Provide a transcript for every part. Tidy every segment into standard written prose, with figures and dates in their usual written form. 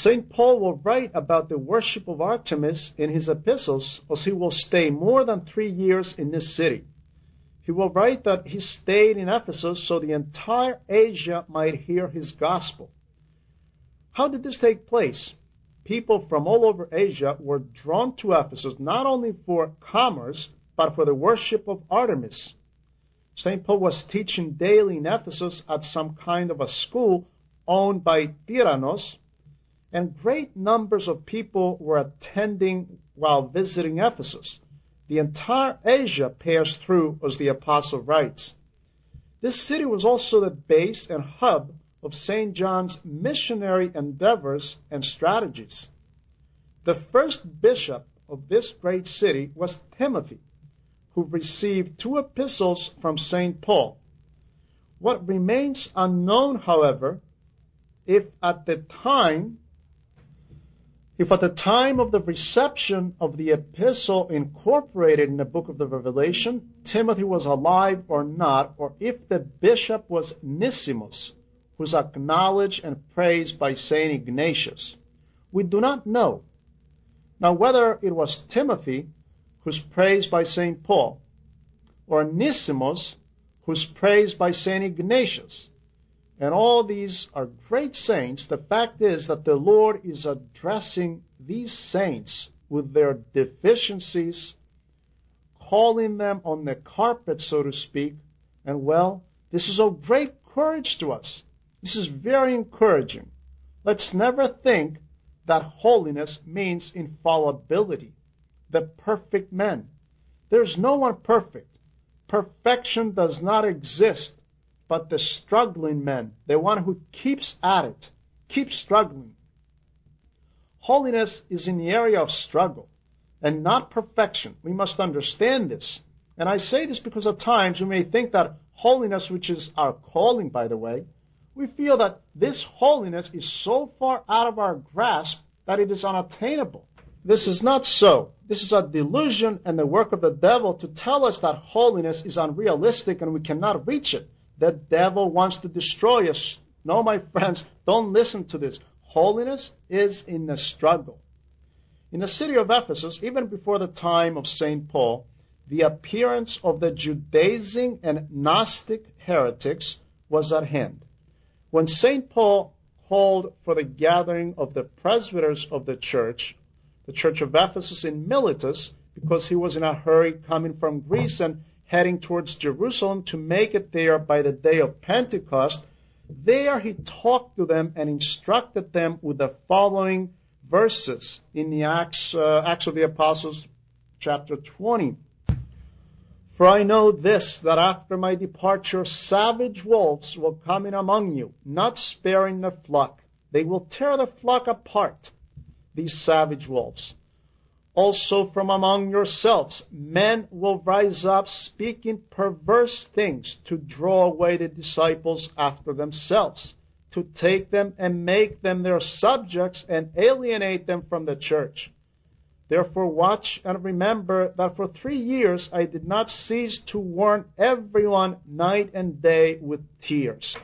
St. Paul will write about the worship of Artemis in his epistles, as he will stay more than 3 years in this city. He will write that he stayed in Ephesus so the entire Asia might hear his gospel. How did this take place? People from all over Asia were drawn to Ephesus not only for commerce, but for the worship of Artemis. St. Paul was teaching daily in Ephesus at some kind of a school owned by Tyrannus, and great numbers of people were attending while visiting Ephesus. The entire Asia passed through, as the apostle writes. This city was also the base and hub of St. John's missionary endeavors and strategies. The first bishop of this great city was Timothy, who received 2 epistles from St. Paul. What remains unknown, however, if at the time of the reception of the epistle incorporated in the book of the Revelation, Timothy was alive or not, or if the bishop was Nysimus, who's acknowledged and praised by St. Ignatius. We do not know. Now, whether it was Timothy, who's praised by St. Paul, or Nysimus, who's praised by St. Ignatius, and all these are great saints, the fact is that the Lord is addressing these saints with their deficiencies, calling them on the carpet, so to speak, and well, this is of great courage to us. This is very encouraging. Let's never think that holiness means infallibility, the perfect man. There's no one perfect. Perfection does not exist. But the struggling man, the one who keeps at it, keeps struggling. Holiness is in the area of struggle and not perfection. We must understand this. And I say this because at times we may think that holiness, which is our calling, by the way, we feel that this holiness is so far out of our grasp that it is unattainable. This is not so. This is a delusion and the work of the devil to tell us that holiness is unrealistic and we cannot reach it. The devil wants to destroy us. No, my friends, don't listen to this. Holiness is in the struggle. In the city of Ephesus, even before the time of St. Paul, the appearance of the Judaizing and Gnostic heretics was at hand. When St. Paul called for the gathering of the presbyters of the church of Ephesus in Miletus, because he was in a hurry coming from Greece and heading towards Jerusalem to make it there by the day of Pentecost, there he talked to them and instructed them with the following verses in the Acts of the Apostles, chapter 20. For I know this, that after my departure savage wolves will come in among you, not sparing the flock. They will tear the flock apart, these savage wolves. Also from among yourselves, men will rise up speaking perverse things to draw away the disciples after themselves, to take them and make them their subjects and alienate them from the church. Therefore watch and remember that for 3 years I did not cease to warn everyone night and day with tears.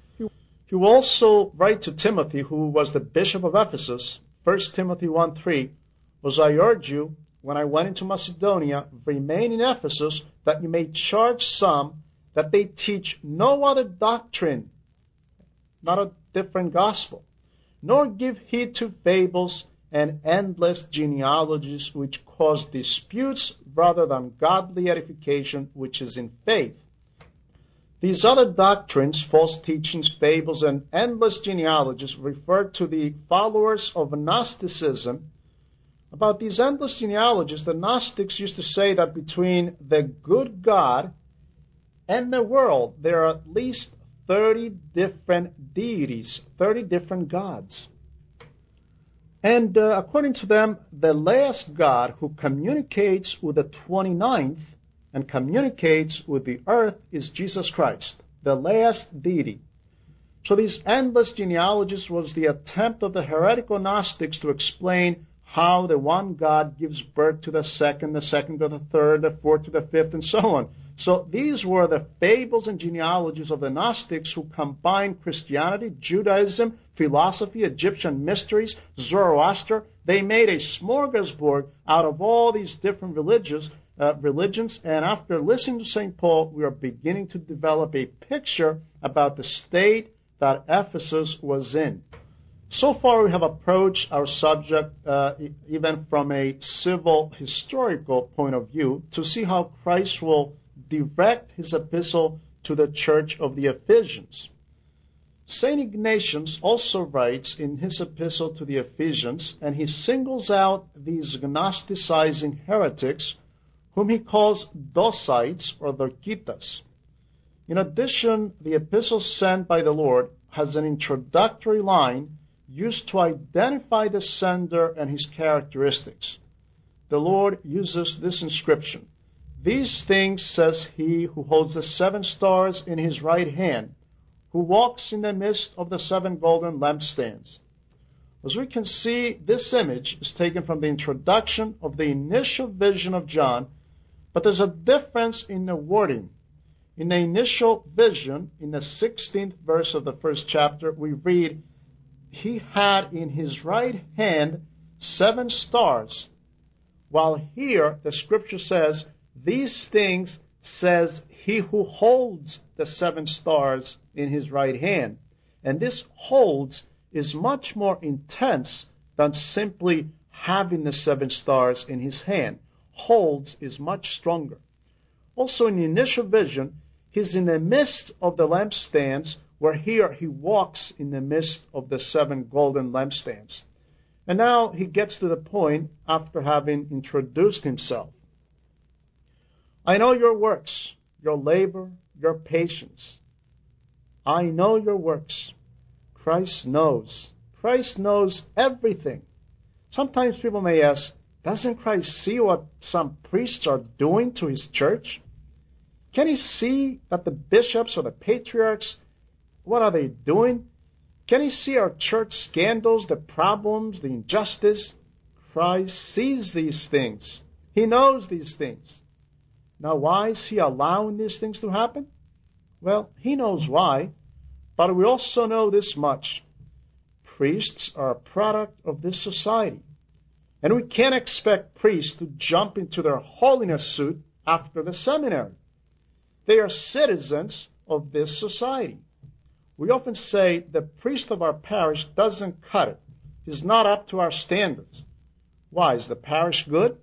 He will also write to Timothy, who was the bishop of Ephesus, 1 Timothy 1:3, as I urge you, when I went into Macedonia, remain in Ephesus, that you may charge some that they teach no other doctrine, not a different gospel, nor give heed to fables and endless genealogies which cause disputes rather than godly edification which is in faith. These other doctrines, false teachings, fables, and endless genealogies refer to the followers of Gnosticism. About these endless genealogies, the Gnostics used to say that between the good God and the world, there are at least 30 different deities, 30 different gods. And according to them, the last God who communicates with the 29th and communicates with the earth is Jesus Christ, the last deity. So these endless genealogies was the attempt of the heretical Gnostics to explain how the one God gives birth to the second to the third, the fourth to the fifth, and so on. So these were the fables and genealogies of the Gnostics who combined Christianity, Judaism, philosophy, Egyptian mysteries, Zoroaster. They made a smorgasbord out of all these different religions. And after listening to St. Paul, we are beginning to develop a picture about the state that Ephesus was in. So far, we have approached our subject even from a civil historical point of view to see how Christ will direct his epistle to the church of the Ephesians. St. Ignatius also writes in his epistle to the Ephesians, and he singles out these Gnosticizing heretics, whom he calls Docites or Dokitas. In addition, the epistle sent by the Lord has an introductory line used to identify the sender and his characteristics. The Lord uses this inscription: "These things says he who holds the 7 stars in his right hand, who walks in the midst of the 7 golden lampstands." As we can see, this image is taken from the introduction of the initial vision of John, but there's a difference in the wording. In the initial vision, in the 16th verse of the 1st chapter, we read, "He had in his right hand 7 stars," while here the scripture says, "These things says he who holds the 7 stars in his right hand." And this holds is much more intense than simply having the 7 stars in his hand. Holds is much stronger. Also in the initial vision, he's in the midst of the lampstands, where here he walks in the midst of the 7 golden lampstands. And now he gets to the point after having introduced himself. "I know your works, your labor, your patience. I know your works." Christ knows. Christ knows everything. Sometimes people may ask, doesn't Christ see what some priests are doing to his church? Can he see that the bishops or the patriarchs, what are they doing? Can he see our church scandals, the problems, the injustice? Christ sees these things. He knows these things. Now, why is he allowing these things to happen? Well, he knows why, but we also know this much. Priests are a product of this society, and we can't expect priests to jump into their holiness suit after the seminary. They are citizens of this society. We often say the priest of our parish doesn't cut it. He's not up to our standards. Why? Is the parish good?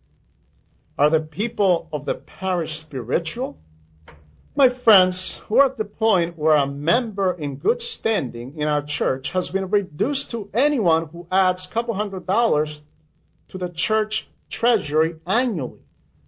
Are the people of the parish spiritual? My friends, we're at the point where a member in good standing in our church has been reduced to anyone who adds a couple $100 to the church treasury annually.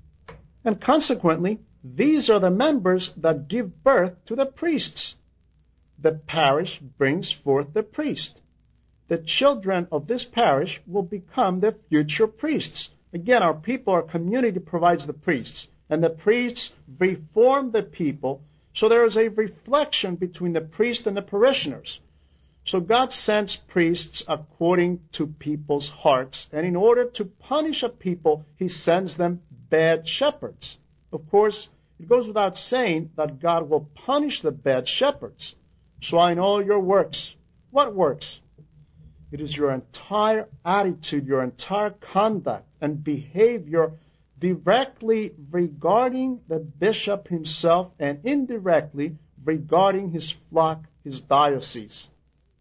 And consequently, these are the members that give birth to the priests. The parish brings forth the priest. The children of this parish will become the future priests. Again, our people, our community provides the priests, and the priests reform the people, so there is a reflection between the priest and the parishioners. So God sends priests according to people's hearts, and in order to punish a people, he sends them bad shepherds. Of course, it goes without saying that God will punish the bad shepherds. So I know your works. What works? It is your entire attitude, your entire conduct and behavior directly regarding the bishop himself and indirectly regarding his flock, his diocese.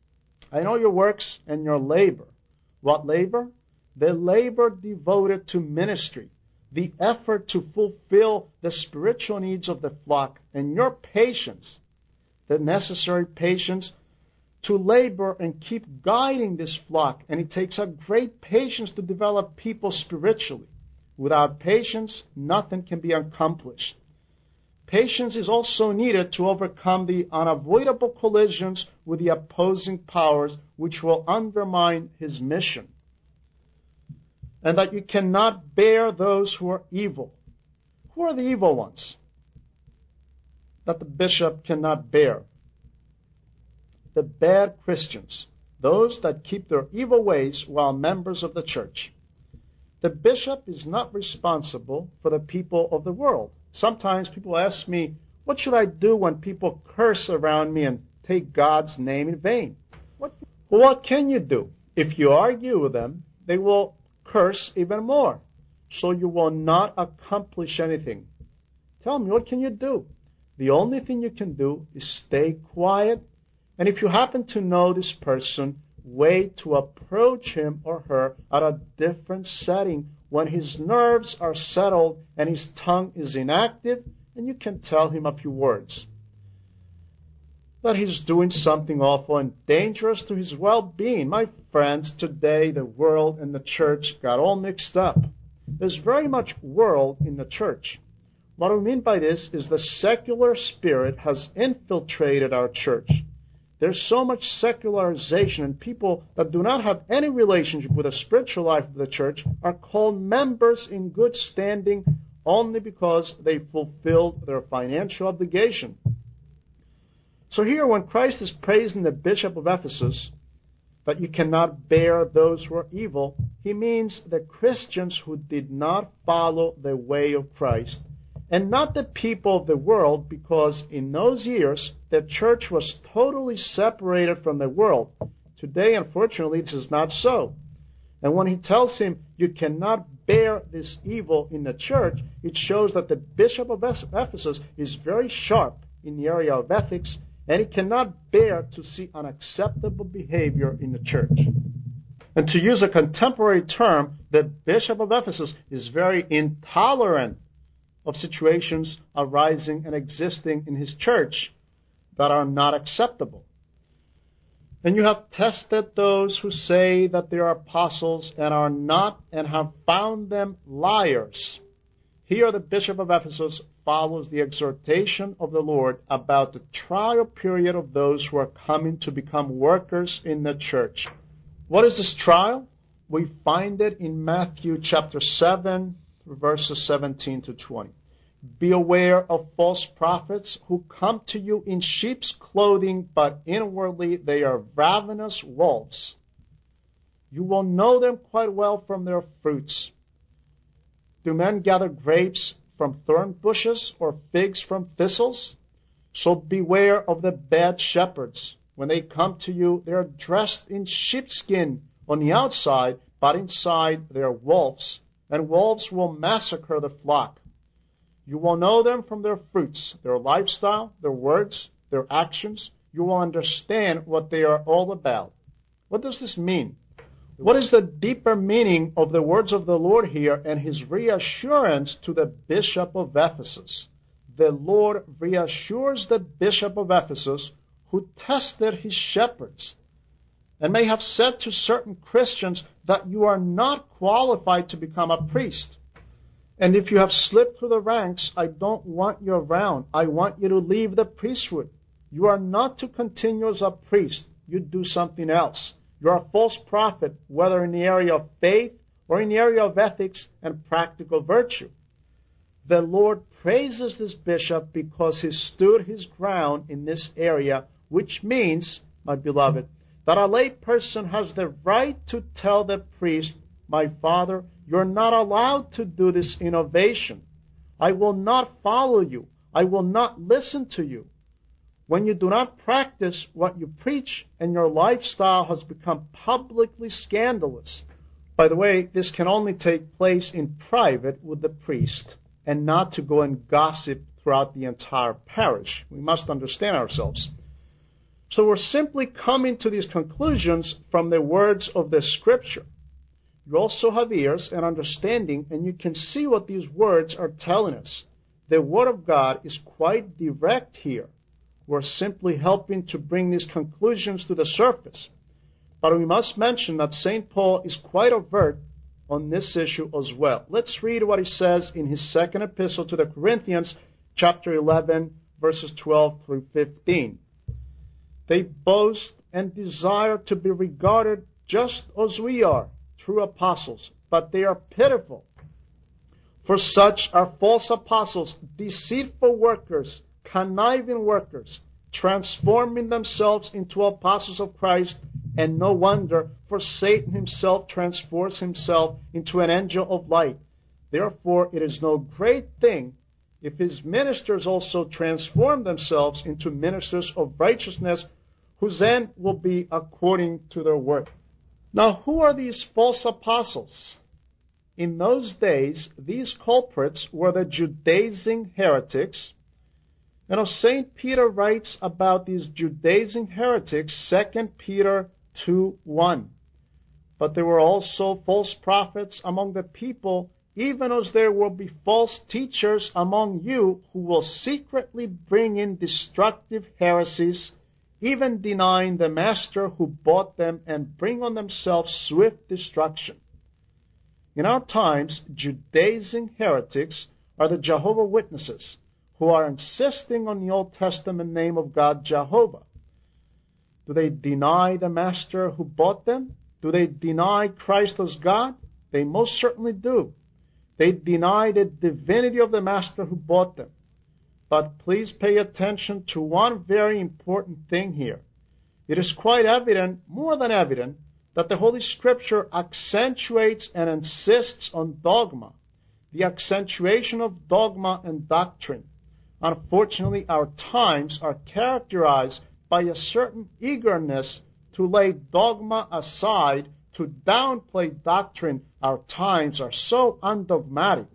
I know your works and your labor. What labor? The labor devoted to ministry, the effort to fulfill the spiritual needs of the flock, and your patience, the necessary patience to labor and keep guiding this flock. And it takes a great patience to develop people spiritually. Without patience, nothing can be accomplished. Patience is also needed to overcome the unavoidable collisions with the opposing powers which will undermine his mission. And that you cannot bear those who are evil. Who are the evil ones that the bishop cannot bear? The bad Christians, those that keep their evil ways while members of the church. The bishop is not responsible for the people of the world. Sometimes people ask me, what should I do when people curse around me and take God's name in vain? Well, what can you do? If you argue with them, they will curse even more. So you will not accomplish anything. Tell me, what can you do? The only thing you can do is stay quiet. And if you happen to know this person, wait to approach him or her at a different setting when his nerves are settled and his tongue is inactive, and you can tell him a few words. That he's doing something awful and dangerous to his well-being. My friends, today the world and the church got all mixed up. There's very much world in the church. What we mean by this is the secular spirit has infiltrated our church. There's so much secularization, and people that do not have any relationship with the spiritual life of the church are called members in good standing only because they fulfilled their financial obligation. So here, when Christ is praising the bishop of Ephesus, that you cannot bear those who are evil, he means the Christians who did not follow the way of Christ, and not the people of the world, because in those years, the church was totally separated from the world. Today, unfortunately, this is not so. And when he tells him, you cannot bear this evil in the church, it shows that the bishop of Ephesus is very sharp in the area of ethics, and he cannot bear to see unacceptable behavior in the church. And to use a contemporary term, the bishop of Ephesus is very intolerant of situations arising and existing in his church that are not acceptable. And you have tested those who say that they are apostles and are not, and have found them liars. Here the bishop of Ephesus follows the exhortation of the Lord about the trial period of those who are coming to become workers in the church. What is this trial? We find it in Matthew chapter 7, verses 17 to 20. Be aware of false prophets who come to you in sheep's clothing, but inwardly they are ravenous wolves. You will know them quite well from their fruits. Do men gather grapes from thorn bushes or figs from thistles? So beware of the bad shepherds. When they come to you, they are dressed in sheepskin on the outside, but inside they are wolves, and wolves will massacre the flock. You will know them from their fruits, their lifestyle, their words, their actions. You will understand what they are all about. What does this mean? What is the deeper meaning of the words of the Lord here and his reassurance to the bishop of Ephesus? The Lord reassures the bishop of Ephesus who tested his shepherds and may have said to certain Christians that you are not qualified to become a priest. And if you have slipped through the ranks, I don't want you around. I want you to leave the priesthood. You are not to continue as a priest. You do something else. You are a false prophet, whether in the area of faith or in the area of ethics and practical virtue. The Lord praises this bishop because he stood his ground in this area, which means, my beloved, that a lay person has the right to tell the priest, my father, you're not allowed to do this innovation. I will not follow you. I will not listen to you. When you do not practice what you preach and your lifestyle has become publicly scandalous. By the way, this can only take place in private with the priest and not to go and gossip throughout the entire parish. We must understand ourselves. So we're simply coming to these conclusions from the words of the Scripture. You also have ears and understanding, and you can see what these words are telling us. The Word of God is quite direct here. We're simply helping to bring these conclusions to the surface. But we must mention that St. Paul is quite overt on this issue as well. Let's read what he says in his second epistle to the Corinthians, chapter 11, verses 12 through 15. They boast and desire to be regarded just as we are, true apostles, but they are pitiful. For such are false apostles, deceitful workers, conniving workers, transforming themselves into apostles of Christ, and no wonder, for Satan himself transforms himself into an angel of light. Therefore, it is no great thing if his ministers also transform themselves into ministers of righteousness, whose end will be according to their work. Now, who are these false apostles? In those days, these culprits were the Judaizing heretics. And St. Peter writes about these Judaizing heretics, 2 Peter 2:1. But there were also false prophets among the people, even as there will be false teachers among you who will secretly bring in destructive heresies, even denying the master who bought them, and bring on themselves swift destruction. In our times, Judaizing heretics are the Jehovah's Witnesses, who are insisting on the Old Testament name of God, Jehovah. Do they deny the master who bought them? Do they deny Christ as God? They most certainly do. They deny the divinity of the master who bought them. But please pay attention to one very important thing here. It is quite evident, more than evident, that the Holy Scripture accentuates and insists on dogma, the accentuation of dogma and doctrine. Unfortunately, our times are characterized by a certain eagerness to lay dogma aside, to downplay doctrine. Our times are so undogmatic.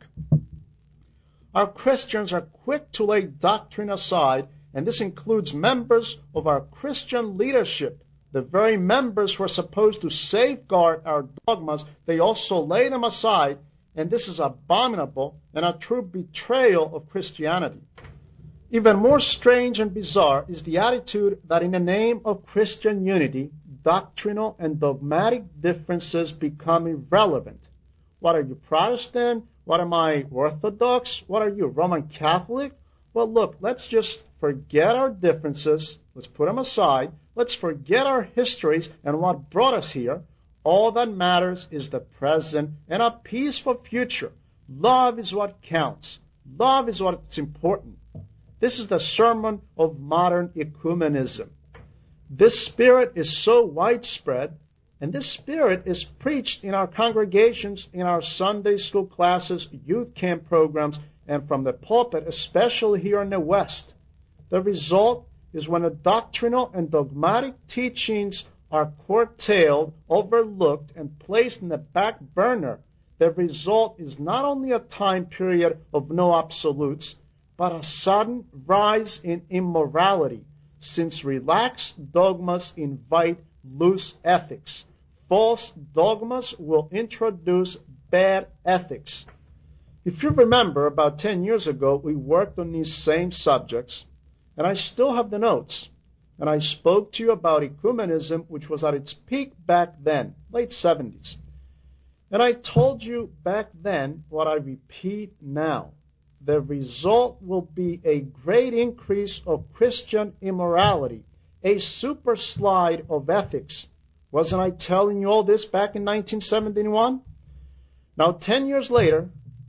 Our Christians are quick to lay doctrine aside, and this includes members of our Christian leadership. The very members who are supposed to safeguard our dogmas, they also lay them aside, and this is abominable and a true betrayal of Christianity. Even more strange and bizarre is the attitude that in the name of Christian unity, doctrinal and dogmatic differences become irrelevant. What are you, Protestant? What am I, Orthodox? What are you, Roman Catholic? Well, look, let's just forget our differences. Let's put them aside. Let's forget our histories and what brought us here. All that matters is the present and a peaceful future. Love is what counts. Love is what's important. This is the sermon of modern ecumenism. This spirit is so widespread, and this spirit is preached in our congregations, in our Sunday school classes, youth camp programs, and from the pulpit, especially here in the West. The result is when the doctrinal and dogmatic teachings are curtailed, overlooked, and placed in the back burner, the result is not only a time period of no absolutes, but a sudden rise in immorality, since relaxed dogmas invite loose ethics. False dogmas will introduce bad ethics. If you remember, about 10 years ago, we worked on these same subjects, and I still have the notes. And I spoke to you about ecumenism, which was at its peak back then, late 70s. And I told you back then what I repeat now. The result will be a great increase of Christian immorality, a super slide of ethics. Wasn't I telling you all this back in 1971? Now, 10 years later,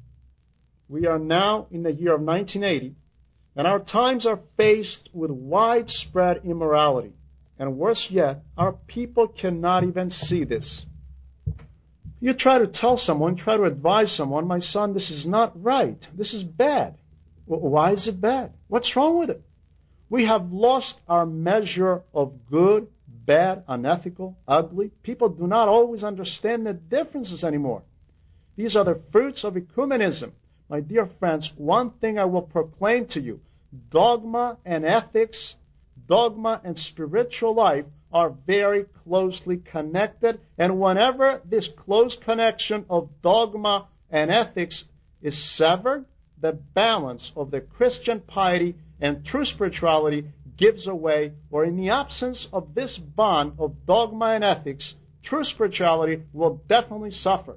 we are now in the year of 1980, and our times are faced with widespread immorality. And worse yet, our people cannot even see this. You try to tell someone, try to advise someone, my son, this is not right. This is bad. Well, why is it bad? What's wrong with it? We have lost our measure of good, bad, unethical, ugly. People do not always understand the differences anymore. These are the fruits of ecumenism. My dear friends, one thing I will proclaim to you, dogma and ethics, dogma and spiritual life are very closely connected, and whenever this close connection of dogma and ethics is severed, the balance of the Christian piety and true spirituality gives away, or in the absence of this bond of dogma and ethics, true spirituality will definitely suffer.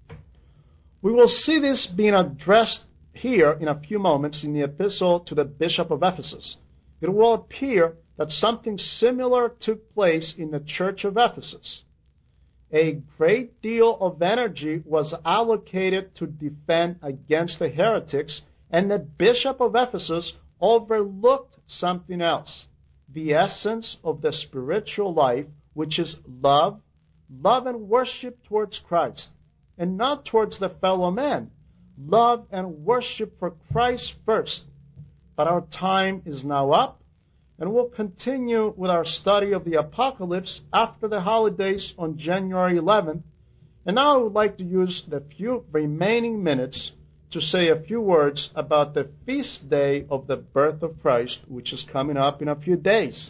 We will see this being addressed here in a few moments in the epistle to the Bishop of Ephesus. It will appear that something similar took place in the church of Ephesus. A great deal of energy was allocated to defend against the heretics, and the Bishop of Ephesus overlooked something else, the essence of the spiritual life, which is love and worship towards Christ, and not towards the fellow man. love and worship for Christ first. But our time is now up, and we'll continue with our study of the Apocalypse after the holidays on January 11th. And now I would like to use the few remaining minutes to say a few words about the feast day of the birth of Christ, which is coming up in a few days.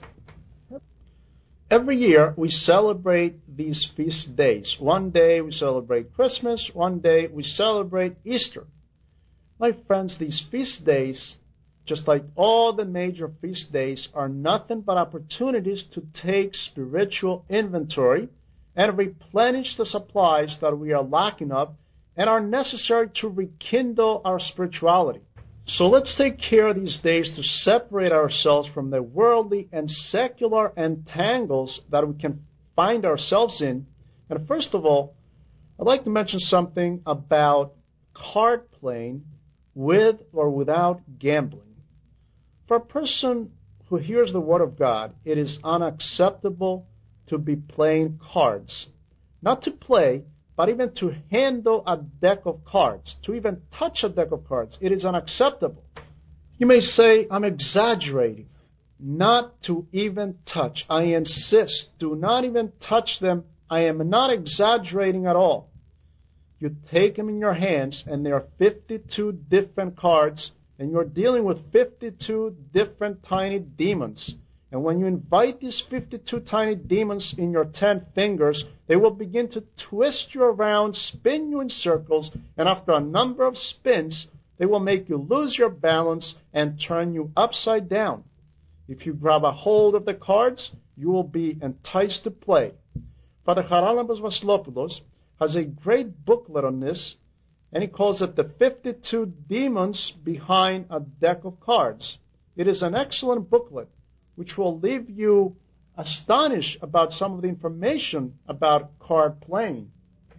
Every year we celebrate these feast days. One day we celebrate Christmas, one day we celebrate Easter. My friends, these feast days, just like all the major feast days, are nothing but opportunities to take spiritual inventory and replenish the supplies that we are lacking of and are necessary to rekindle our spirituality. So let's take care these days to separate ourselves from the worldly and secular entangles that we can find ourselves in. And first of all, I'd like to mention something about card playing with or without gambling. For a person who hears the Word of God, it is unacceptable to be playing cards. Not to play, but even to handle a deck of cards, to even touch a deck of cards, it is unacceptable. You may say, I'm exaggerating. Not to even touch. I insist, do not even touch them. I am not exaggerating at all. You take them in your hands, and there are 52 different cards, and you're dealing with 52 different tiny demons. And when you invite these 52 tiny demons in your 10 fingers, they will begin to twist you around, spin you in circles, and after a number of spins, they will make you lose your balance and turn you upside down. If you grab a hold of the cards, you will be enticed to play. Father Charalambos Vasilopoulos has a great booklet on this, and he calls it the 52 Demons Behind a Deck of Cards. It is an excellent booklet, which will leave you astonished about some of the information about card playing.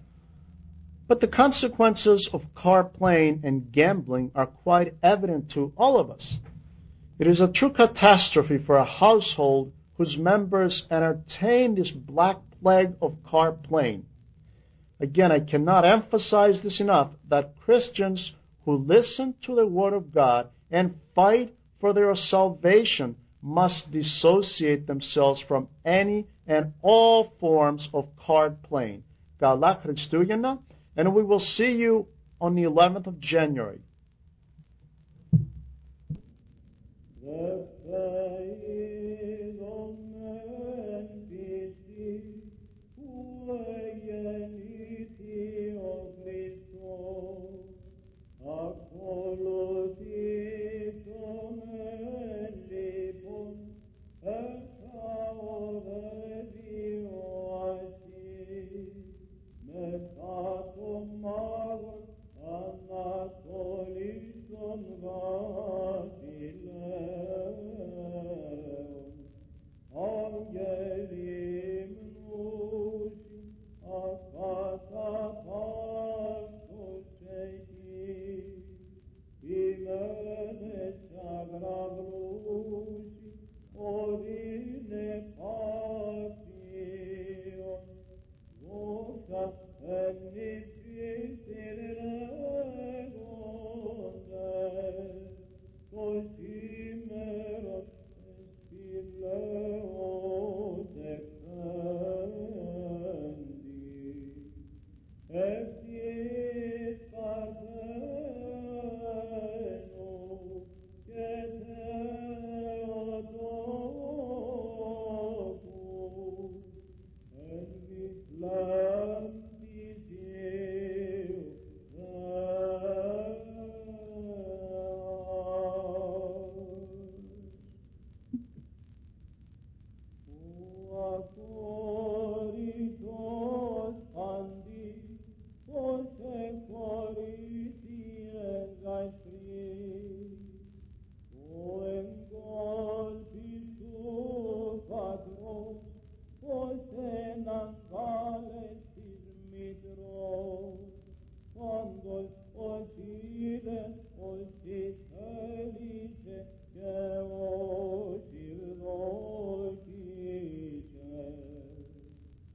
But the consequences of card playing and gambling are quite evident to all of us. It is a true catastrophe for a household whose members entertain this black plague of card playing. Again, I cannot emphasize this enough, that Christians who listen to the Word of God and fight for their salvation must dissociate themselves from any and all forms of card playing. Galak Hristuyana, and we will see you on the 11th of January.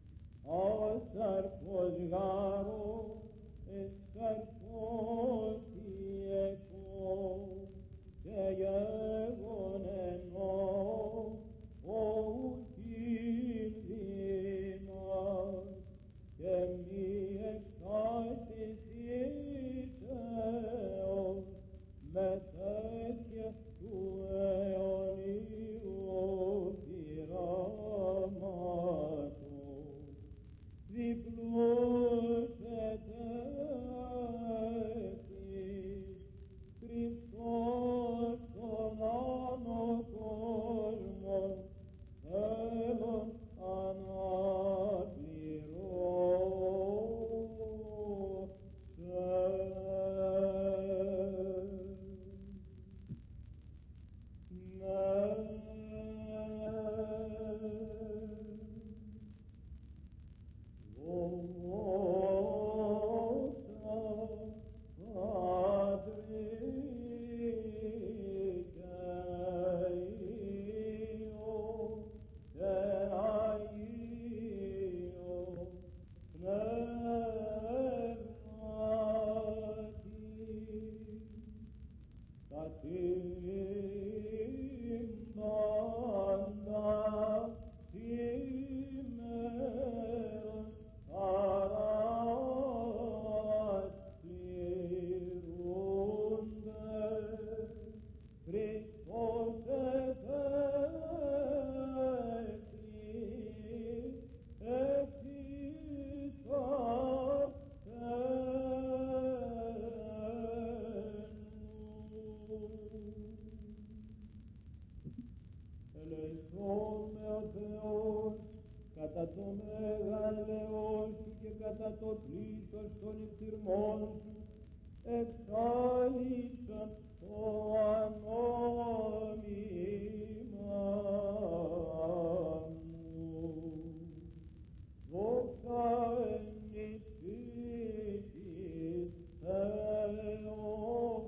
Sarpos garo, es sarpos κατά το μεγαλαιό σου και κατά το πλήθος των υφθυρμών σου εξάλειψαν το ανώμημα μου. Δόξα εν ηθίκης Θεός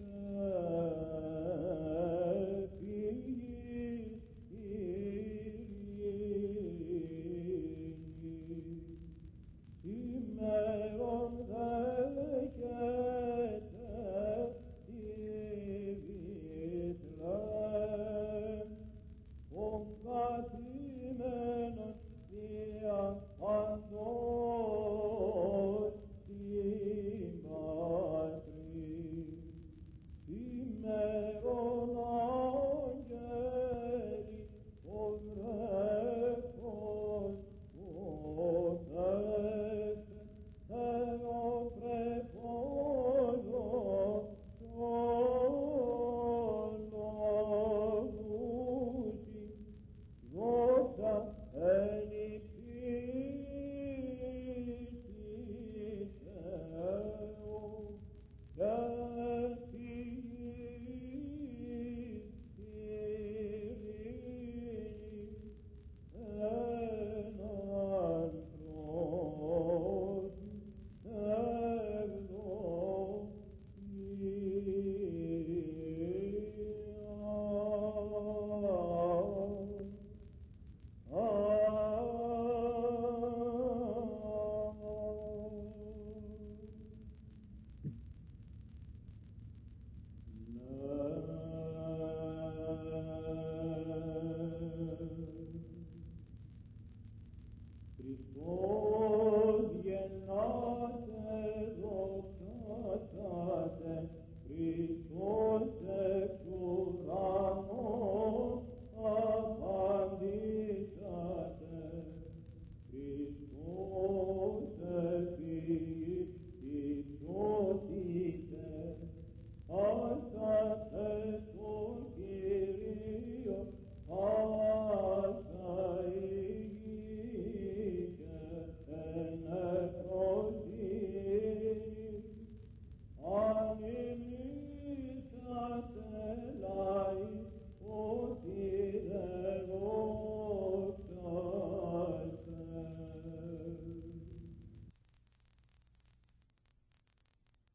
Χριστός γεννάται, δοξάσατε, Χριστός